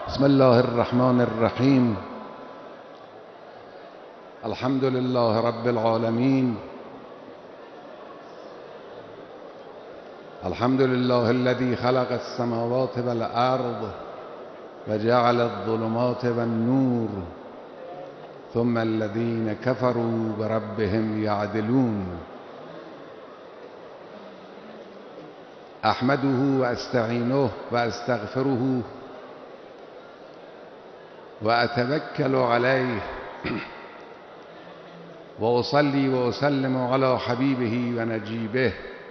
بسم الله الرحمن الرحيم. الحمد لله رب العالمين. الحمد لله الذي خلق السماوات والأرض وجعل الظلمات والنور ثم الذين كفروا بربهم يعدلون. أحمده وأستعينه وأستغفره وأتوكل عليه وأصلي وأسلم على حبيبه ونجيبه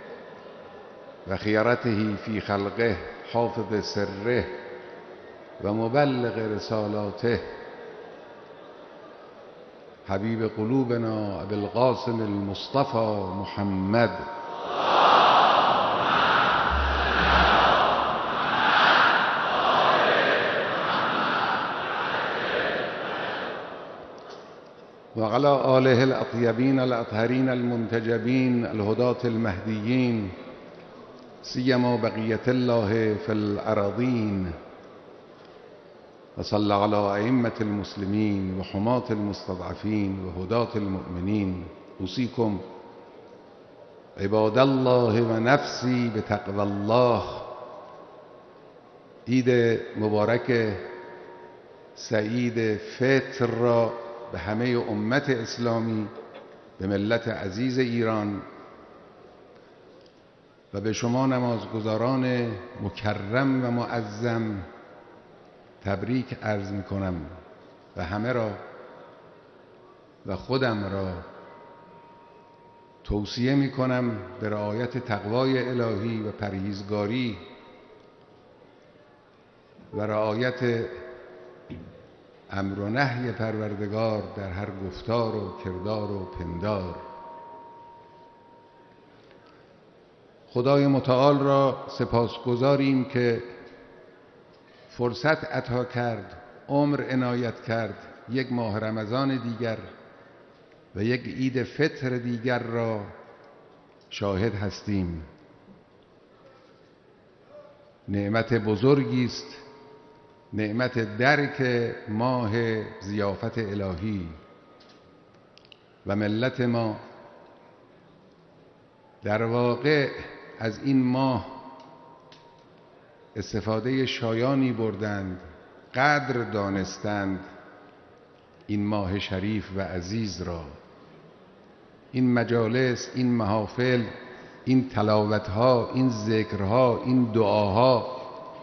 وخيرته في خلقه حافظ سره ومبلغ رسالاته حبيب قلوبنا أبي القاسم المصطفى محمد وعلى آله الأطيبين الأطهرين المنتجبين الهداة المهديين سيما بقية الله في الأراضين. وصلى على أئمة المسلمين وحماة المستضعفين وهداة المؤمنين. أوصيكم عباد الله ونفسي بتقوى الله. عید مبارک سعید فطر را به همه امت اسلامی، به ملت عزیز ایران و به شما نمازگزاران مکرم و معظم تبریک عرض می کنم و همه را و خودم را توصیه می کنم به رعایت تقوای الهی و پرهیزگاری و رعایت امر و نهی پروردگار در هر گفتار و کردار و پندار. خدای متعال را سپاسگزاریم که فرصت عطا کرد، عمر عنایت کرد، یک ماه رمضان دیگر و یک عید فطر دیگر را شاهد هستیم. نعمت بزرگی است، نعمت درک ماه ضیافت الهی و ملت ما در واقع از این ماه استفاده شایانی بردند، قدر دانستند این ماه شریف و عزیز را. این مجالس، این محافل، این تلاوتها، این ذکرها، این دعاها،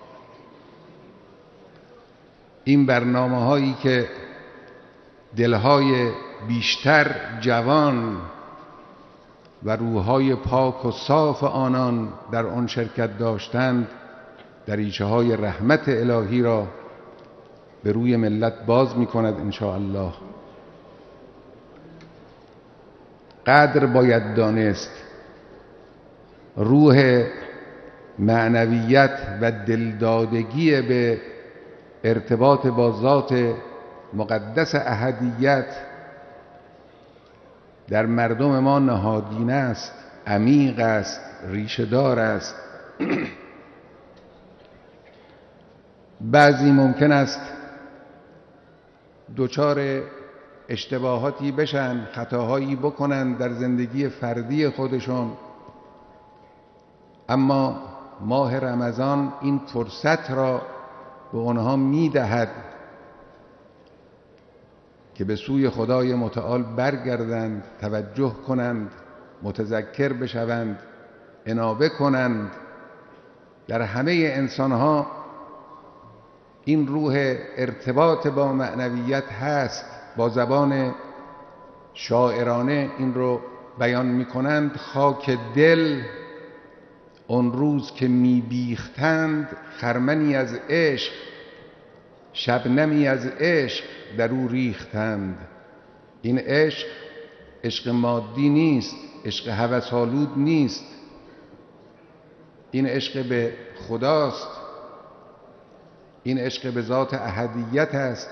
این برنامه هایی که دلهای بیشتر جوان و روحهای پاک و صاف آنان در آن شرکت داشتند، دریچه های رحمت الهی را به روی ملت باز می کند ان شاء الله. قدر باید دانست روح معنویت و دلدادگی به ارتباط با ذات مقدس احدیت در مردم ما نهادینه است، عمیق است، ریشه‌دار است. بعضی ممکن است دچار اشتباهاتی بشن، خطاهایی بکنن در زندگی فردی خودشون، اما ماه رمضان این فرصت را به آنها می‌دهد که به سوی خدای متعال برگردند، توجه کنند، متذکر بشوند، انابه کنند. در همه انسانها این روح ارتباط با معنویت هست. با زبان شاعرانه این رو بیان می‌کنند: خاک دل اون روز که می‌بیختند، خرمنی از عشق، شبنمی از عشق در او ریختند. این عشق عشق مادی نیست، عشق هوس‌آلود نیست، این عشق به خداست، این عشق به ذات احدیت است،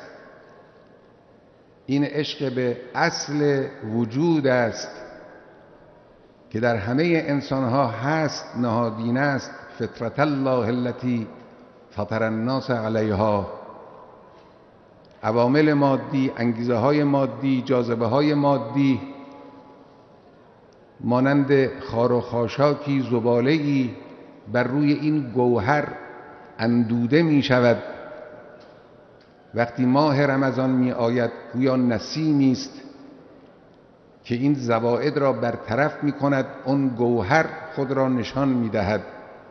این عشق به اصل وجود است که در همه انسانها هست، نهادینه است. فطرت الله التي فطر الناس علیها عوامل مادی، انگیزه های مادی، جاذبه های مادی مانند خار و خاشاکی، زباله‌ای بر روی این گوهر اندوده می شود. وقتی ماه رمضان می آید گویا نسیمی است که این زوائد را برطرف می کند، اون گوهر خود را نشان می دهد.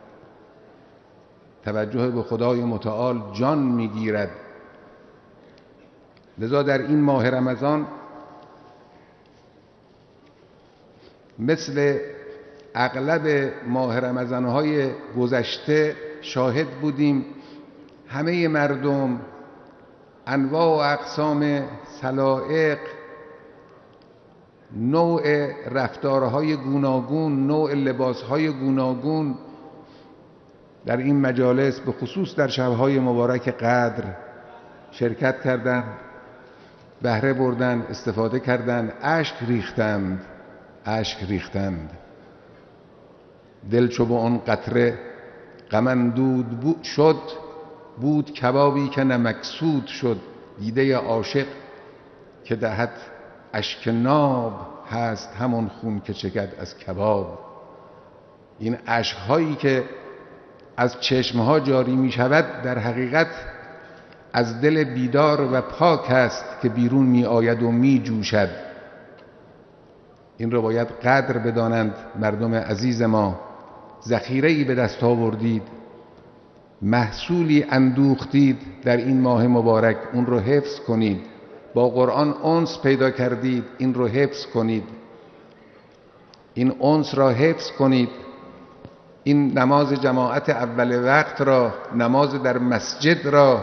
توجه به خدای متعال جان می گیرد. لذا در این ماه رمضان مثل اغلب ماه رمضان‌های گذشته شاهد بودیم همه مردم انواع و اقسام سلائق، نوع رفتارهای گوناگون، نوع لباسهای گوناگون در این مجالس به خصوص در شبهای مبارک قدر شرکت کردند، بهره بردند، استفاده کردند، اشک ریختند. دل چو به آن قطره غم اندود شد، بود کبابی که نمکسود شد. دیده عاشق که دهد اشک ناب، هست همون خون که چکد از کباب. این اشک‌هایی که از چشمها جاری می شود در حقیقت از دل بیدار و پاک است که بیرون می آید و می جوشد. این را باید قدر بدانند مردم عزیز ما. ذخیره‌ای به دست آوردید، محصولی اندوختید در این ماه مبارک، اون رو حفظ کنید. با قرآن انس پیدا کردید، این رو حفظ کنید. این انس را حفظ کنید. این نماز جماعت اول وقت را، نماز در مسجد را،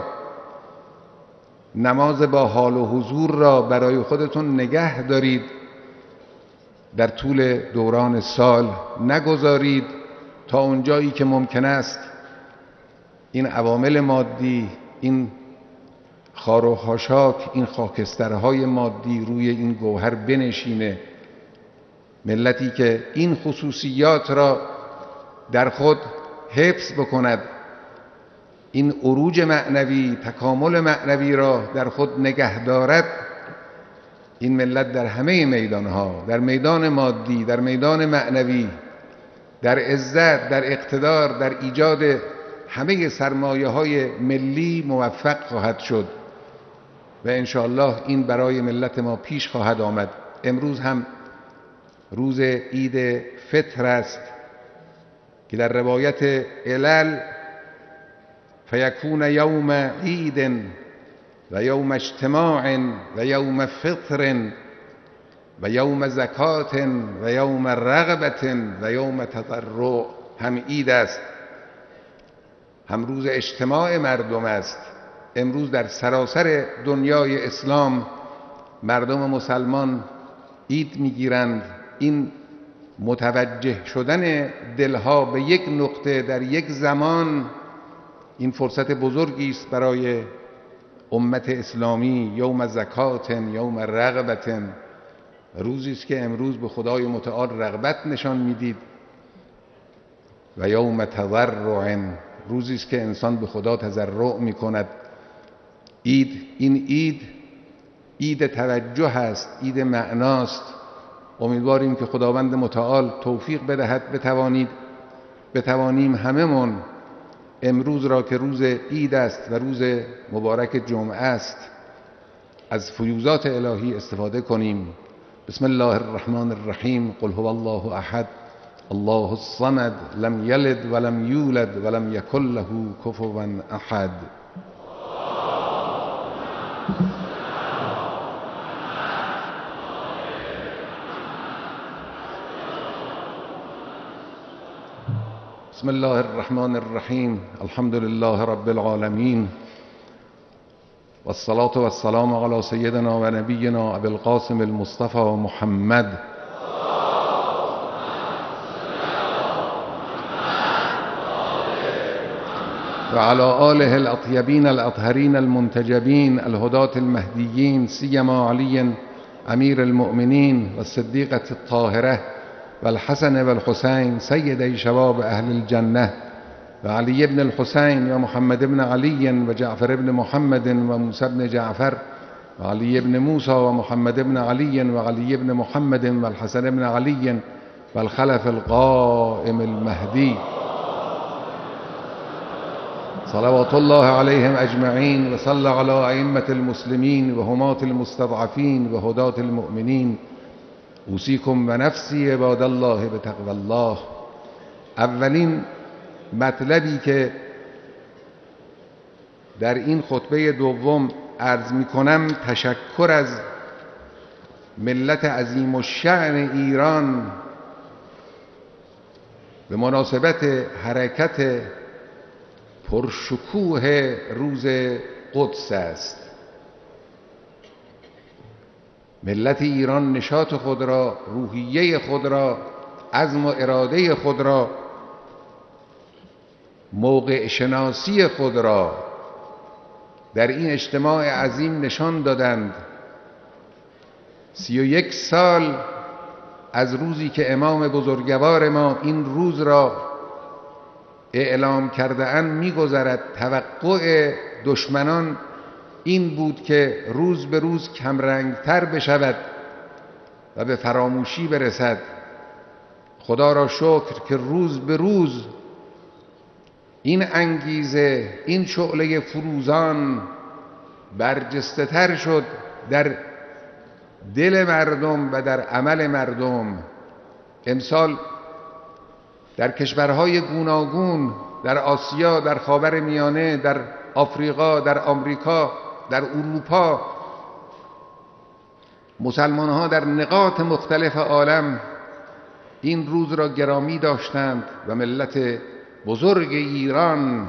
نماز با حال و حضور را برای خودتون نگه دارید. در طول دوران سال نگذارید تا اونجایی که ممکن است این عوامل مادی، این خار و خاشاک، این خاکسترهای مادی روی این گوهر بنشینه. ملتی که این خصوصیات را در خود حفظ بکند، این عروج معنوی، تکامل معنوی را در خود نگه دارد، این ملت در همه میدانها، در میدان مادی، در میدان معنوی، در عزت، در اقتدار، در ایجاد همه سرمایه‌های ملی موفق خواهد شد و انشاءالله این برای ملت ما پیش خواهد آمد. امروز هم روز عید فطر است که در روایت علل فیکون یوم عید و یوم اجتماع و یوم فطر و یوم زکات و یوم رغبت و یوم تضرع. هم عید است، هم روز اجتماع مردم است. امروز در سراسر دنیای اسلام مردم مسلمان عید میگیرند. این متوجه شدن دلها به یک نقطه در یک زمان، این فرصت بزرگی است برای امت اسلامی. یوم زکات، یوم رغبت، روزی است که امروز به خدای متعال رغبت نشان میدید. و یوم تضرع، روزی است که انسان به خدا تضرع میکند. این عید توجه است، عید معناست. امیدواریم که خداوند متعال توفیق بدهد بتوانیم هممون امروز را که روز عید است و روز مبارک جمعه است از فیوضات الهی استفاده کنیم. بسم الله الرحمن الرحیم. قل هو الله احد الله الصمد لم یلد ولم یولد ولم یکن له کفوا احد. بسم الله الرحمن الرحیم. الحمد لله رب العالمین والصلاة والسلام على سيدنا و نبینا ابی القاسم المصطفى محمد و على آله الاطیبین الاطهرین المنتجبین الهداة المهدیین، سیما علی امیر المؤمنین و الصدیقة الطاهرة و الحسن و الحسین سیدی شباب اهل الجنه و علی بن الحسین و محمد بن علی و جعفر بن محمد و موسی بن جعفر و علی بن موسی و محمد بن علی و علی بن محمد و الحسن بن علی و الخلف القائم المهدی صلوات الله عليهم أجمعين وصلى على أئمة المسلمين وهماة المستضعفين وهداة المؤمنين اوصیکم و نفسی عباد الله بتقوى الله. اولین مطلبی که در این خطبه دوم عرض می کنم تشکر از ملت عظیم الشأن ایران به مناسبت حرکت پرشکوه روز قدس است. ملت ایران نشاط خود را، روحیه خود را، عزم و اراده خود را، موقع شناسی خود را در این اجتماع عظیم نشان دادند. 31 سال از روزی که امام بزرگوار ما این روز را اعلام کرده اند می‌گذرد. توقع دشمنان این بود که روز به روز کمرنگتر بشود و به فراموشی برسد. خدا را شکر که روز به روز این انگیزه، این شعله فروزان برجسته تر شد در دل مردم و در عمل مردم. امسال در کشورهای گوناگون، در آسیا، در خاورمیانه، در آفریقا، در آمریکا، در اروپا، مسلمان‌ها در نقاط مختلف عالم این روز را گرامی داشتند و ملت بزرگ ایران،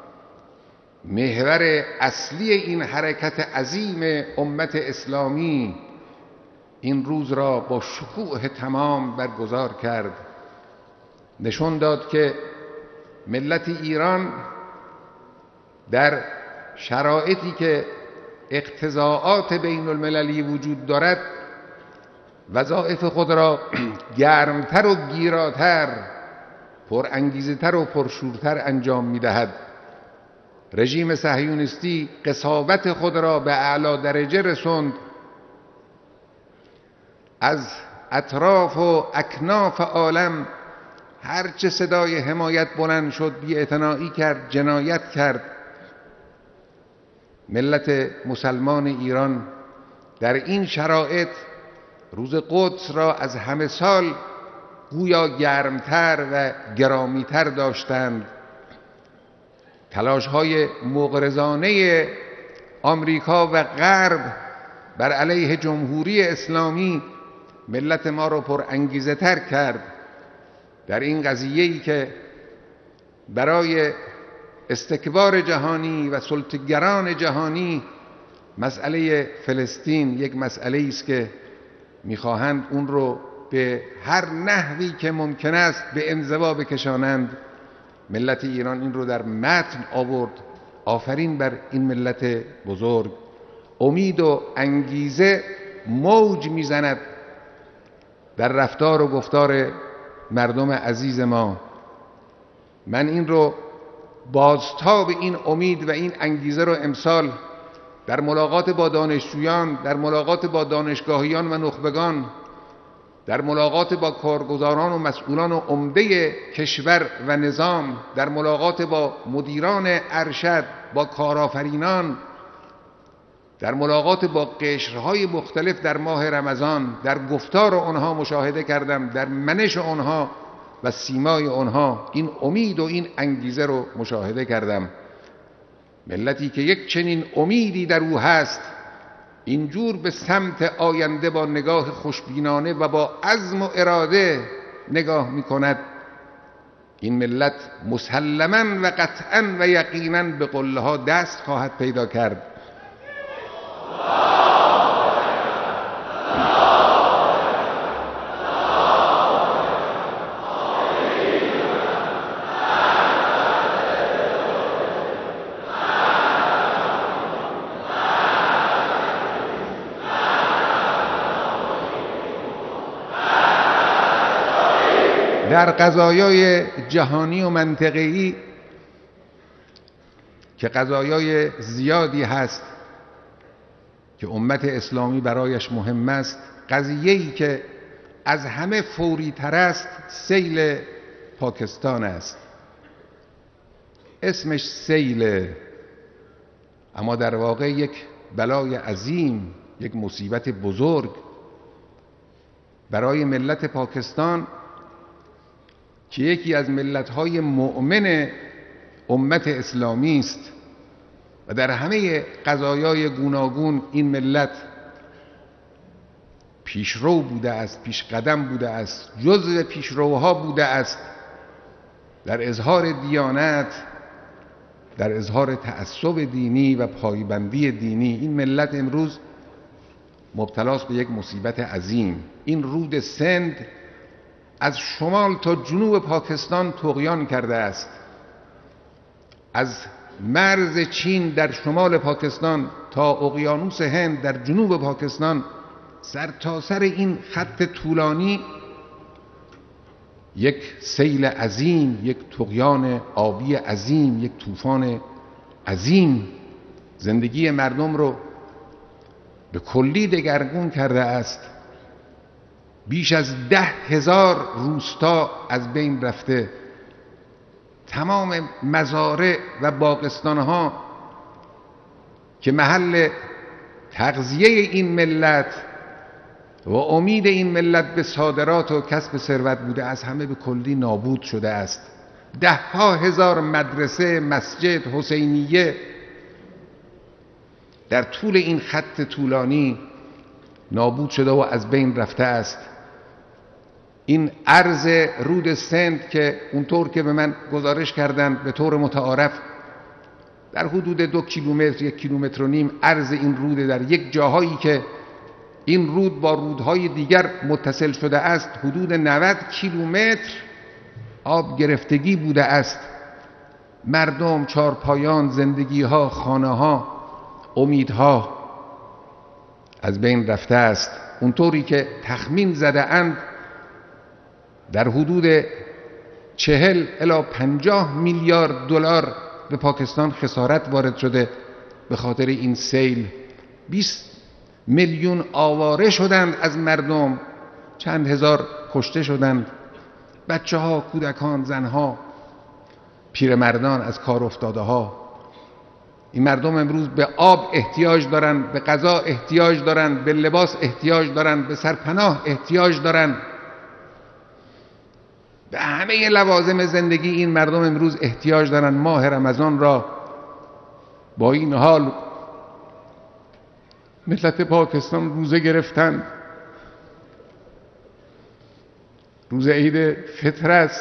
محور اصلی این حرکت عظیم امت اسلامی، این روز را با شکوه تمام برگزار کرد. نشون داد که ملت ایران در شرایطی که اقتضاعات بین المللی وجود دارد وظایف خود را گرمتر و گیراتر، پرانگیزه‌تر و پرشورتر انجام می‌دهد. رژیم صهیونیستی قساوت خود را به اعلی درجه رسوند. از اطراف و اکناف عالم هرچه صدای حمایت بلند شد بی‌اعتنایی کرد، جنایت کرد. ملت مسلمان ایران در این شرایط روز قدس را از همه سال گویا گرمتر و گرامیتر داشتند. تلاش‌های مغرضانه آمریکا و غرب بر علیه جمهوری اسلامی ملت ما را پر انگیزه تر کرد در این قضیه‌ای که برای استکبار جهانی و سلطه‌گران جهانی مسئله فلسطین یک مسئله است که می‌خواهند اون رو به هر نحوی که ممکن است به انزوا بکشانند. ملت ایران این رو در متن آورد. آفرین بر این ملت بزرگ. امید و انگیزه موج میزند در رفتار و گفتار مردم عزیز ما. من این رو بازتاب این امید و این انگیزه رو امسال در ملاقات با دانشجویان، در ملاقات با دانشگاهیان و نخبگان، در ملاقات با کارگزاران و مسئولان و عمده کشور و نظام، در ملاقات با مدیران ارشد، با کارآفرینان، در ملاقات با قشرهای مختلف در ماه رمضان، در گفتار آنها مشاهده کردم، در منش آنها و سیمای آنها این امید و این انگیزه رو مشاهده کردم. ملتی که یک چنین امیدی در او هست، اینجور به سمت آینده با نگاه خوشبینانه و با عزم و اراده نگاه می کند، این ملت مسلماً و قطعاً و یقیناً به قله ها دست خواهد پیدا کرد. در قضایای جهانی و منطقه‌ای که قضایای زیادی هست که امت اسلامی برایش مهم است، قضیه‌ای که از همه فوری تر است سیل پاکستان است. اسمش سیل، اما در واقع یک بلای عظیم، یک مصیبت بزرگ برای ملت پاکستان که یکی از ملت‌های مؤمن امت اسلامی است و در همه قضایای گوناگون این ملت پیشرو بوده است، پیش قدم بوده است، جزو پیشروها بوده است در اظهار دیانت، در اظهار تعصب دینی و پایبندی دینی. این ملت امروز مبتلاست به یک مصیبت عظیم. این رود سند از شمال تا جنوب پاکستان طغیان کرده است. از مرز چین در شمال پاکستان تا اقیانوس هند در جنوب پاکستان، سرتاسر این خط طولانی یک سیل عظیم، یک طغیان آبی عظیم، یک طوفان عظیم زندگی مردم رو به کلی دگرگون کرده است. بیش از 10,000 روستا از بین رفته. تمام مزارع و باغستانها که محل تغذیه این ملت و امید این ملت به صادرات و کسب ثروت بوده، از همه به کلی نابود شده است. 10,000 مدرسه، مسجد، حسینیه در طول این خط طولانی نابود شده و از بین رفته است. این عرض رود سند که اونطور که به من گزارش کردند به طور متعارف در حدود 2 کیلومتر، 1.5 کیلومتر عرض این رود، در یک جاهایی که این رود با رودهای دیگر متصل شده است حدود 90 کیلومتر آب گرفتگی بوده است. مردم، چارپایان، زندگی‌ها، خانه‌ها، امیدها از بین رفته است. اونطوری که تخمین زده اند در حدود 40 الی 50 میلیارد دلار به پاکستان خسارت وارد شده به خاطر این سیل. 20 میلیون آواره شدند از مردم، چند هزار کشته شدند، بچه‌ها، کودکان، زنها، پیرمردان از کار افتاده ها. این مردم امروز به آب احتیاج دارند، به غذا احتیاج دارند، به لباس احتیاج دارند، به سرپناه احتیاج دارند، به همه لوازم زندگی این مردم امروز احتیاج دارند. ماه رمضان را با این حال ملت پاکستان روزه گرفتند. روز عید فطر است،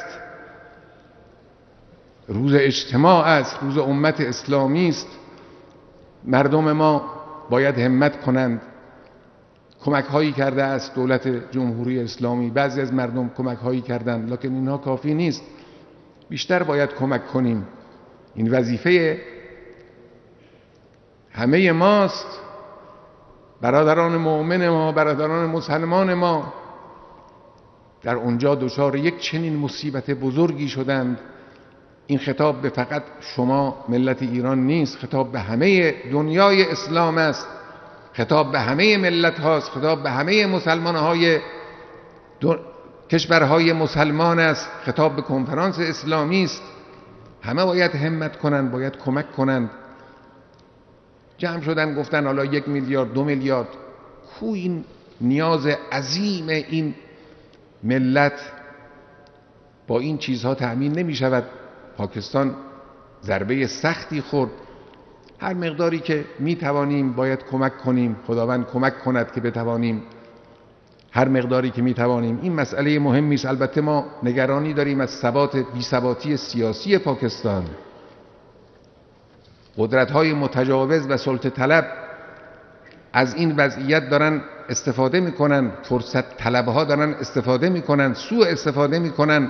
روز اجتماع است، روز امت اسلامی است. مردم ما باید همت کنند. کمک هایی کرده است دولت جمهوری اسلامی، بعضی از مردم کمک هایی کردند، لکن اینها کافی نیست. بیشتر باید کمک کنیم. این وظیفه همه ماست، برادران مؤمن ما، برادران مسلمان ما در اونجا دچار یک چنین مصیبت بزرگی شدند. این خطاب به فقط شما ملت ایران نیست، خطاب به همه دنیای اسلام است، خطاب به همه ملت هاست، خطاب به همه مسلمان های کشورهای مسلمان است، خطاب به کنفرانس اسلامی است. همه باید همت کنند، باید کمک کنند. جمع شدن گفتن حالا 1 میلیارد 2 میلیارد، کو این نیاز عظیم این ملت با این چیزها تأمین نمی شود. پاکستان ضربه سختی خورد. هر مقداری که می توانیم باید کمک کنیم، خداوند کمک کند که بتوانیم هر مقداری که می توانیم. این مسئله مهمی است. البته ما نگرانی داریم از بی‌ثباتی سیاسی پاکستان. قدرت‌های متجاوز و سلطه طلب از این وضعیت دارن استفاده میکنن، فرصت طلبها دارن استفاده میکنن، سوء استفاده میکنن.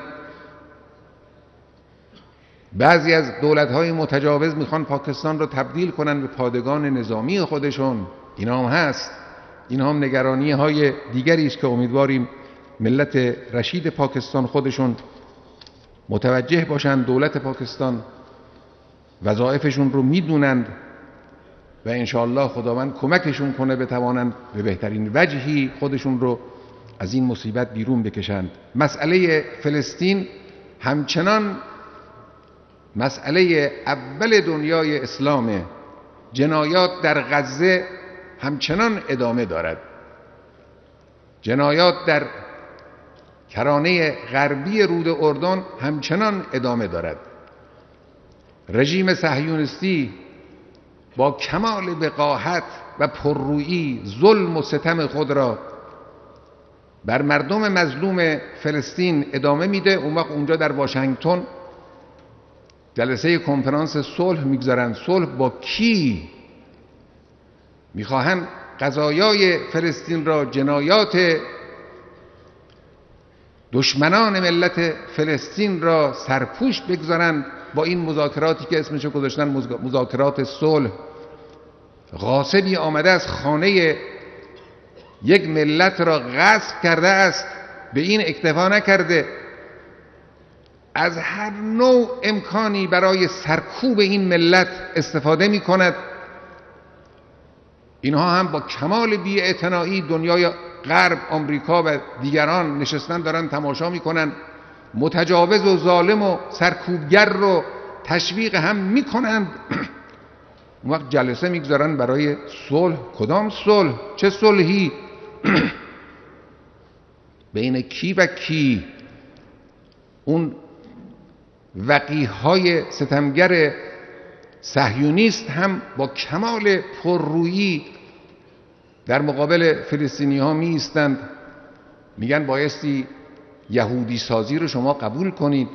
بعضی از دولت‌های متجاوز میخوان پاکستان رو تبدیل کنن به پادگان نظامی خودشون. اینا هم هست. اینا هم نگرانی‌های دیگری است که امیدواریم ملت رشید پاکستان خودشون متوجه باشند. دولت پاکستان وظایفشون رو میدونند و انشاءالله خداوند کمکشون کنه بتوانند به بهترین وجهی خودشون رو از این مصیبت بیرون بکشند. مسئله فلسطین همچنان مسئله اول دنیای اسلامه. جنایات در غزه همچنان ادامه دارد. جنایات در کرانه غربی رود اردن همچنان ادامه دارد. رژیم صهیونیستی با کمال وقاحت و پررویی ظلم و ستم خود را بر مردم مظلوم فلسطین ادامه میده. اون وقت اونجا در واشنگتن جلسه کنفرانس صلح میگذارن. صلح با کی؟ میخواهند قضایای فلسطین را، جنایات دشمنان ملت فلسطین را سرپوش بگذارند با این مذاکراتی که اسمشو گذاشتن مذاکرات صلح. غاصبی آمده از خانه یک ملت را غصب کرده است، به این اکتفا نکرده، از هر نوع امکانی برای سرکوب این ملت استفاده می کند. اینها هم با کمال بی‌اعتنایی دنیای غرب، آمریکا و دیگران نشستن دارن تماشا میکنن. متجاوز و ظالم و سرکوبگر رو تشویق هم میکنند. اون وقت جلسه میگذارن برای صلح. کدام صلح؟ چه صلحی؟ بین کی و کی؟ اون وقیحهای ستمگر صهیونیست هم با کمال پررویی در مقابل فلسطینی ها می ایستند، میگن بایستی یهودی سازی رو شما قبول کنید.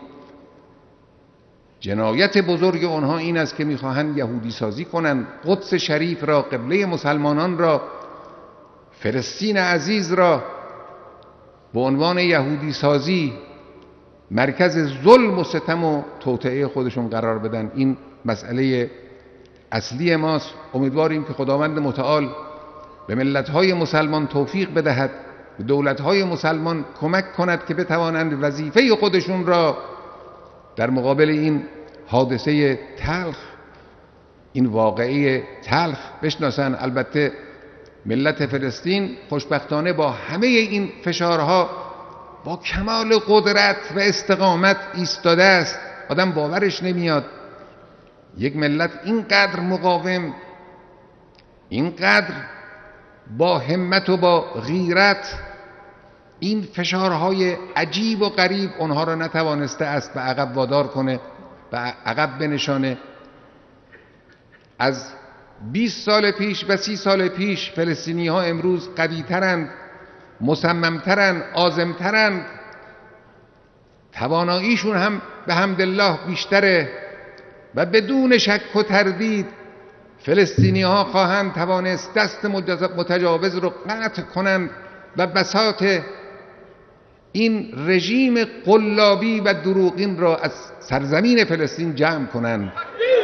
جنایت بزرگ اونها این است که میخواهند یهودی سازی کنند. قدس شریف را، قبله مسلمانان را، فلسطین عزیز را به عنوان یهودی سازی مرکز ظلم و ستم و توطئه خودشون قرار بدن. این مسئله اصلی ماست. امیدواریم که خداوند متعال به ملت‌های مسلمان توفیق بدهد، به دولت‌های مسلمان کمک کند که بتوانند وظیفه خودشون را در مقابل این حادثه تلخ، این واقعه تلخ بشناسند. البته ملت فلسطین خوشبختانه با همه این فشارها با کمال قدرت و استقامت ایستاده است. آدم باورش نمیاد یک ملت اینقدر مقاوم، اینقدر با همت و با غیرت این فشارهای عجیب و غریب اونها را نتوانسته است به عقب وادار کنه، به عقب بنشانه. از 20 سال پیش و 30 سال پیش فلسطینی ها امروز قوی‌ترند، مصمم‌ترند، عازم‌ترند. تواناییشون هم به حمدالله بیشتره و بدون شک و تردید فلسطینی ها خواهند توانست دست متجاوز رو قطع کنند و بساط این رژیم قلابی و دروغین را از سرزمین فلسطین جمع کنند.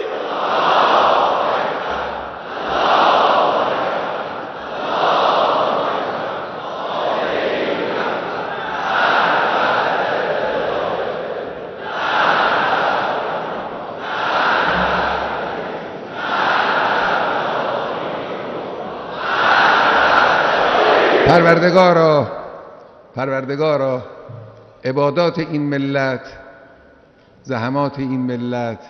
پروردگارا عبادات این ملت، زحمات این ملت،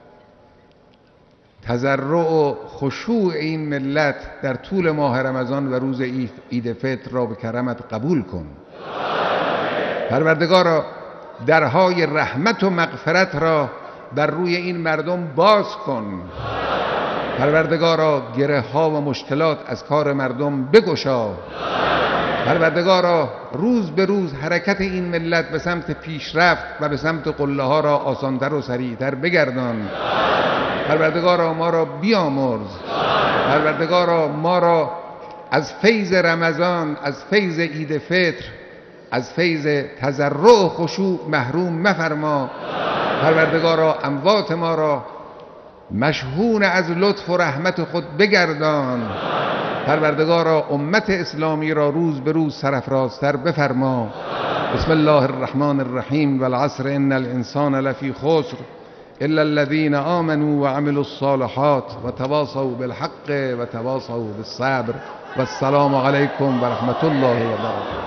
تضرع و خشوع این ملت در طول ماه رمضان و روز عید فطر را به کرمت قبول کن. پروردگارا درهای رحمت و مغفرت را بر روی این مردم باز کن. پروردگارا گره ها و مشکلات از کار مردم بگشا. پروردگارا روز به روز حرکت این ملت به سمت پیشرفت و به سمت قله ها را آسانتر و سریعتر بگردان. پروردگارا ما را بیامرز. پروردگارا ما را از فیض رمضان، از فیض عید فطر، از فیض تضرع و خشوع محروم مفرما. پروردگارا اموات ما را مشحون از لطف و رحمت خود بگردان. پروردگارا امت اسلامی را روز به روز سرافرازتر بفرما. بسم الله الرحمن الرحیم. والعصر ان الانسان لفی خسر إلا الذين آمنوا وعملوا الصالحات وتواصوا بالحق وتواصوا بالصبر. والسلام عليكم ورحمة الله وبركاته.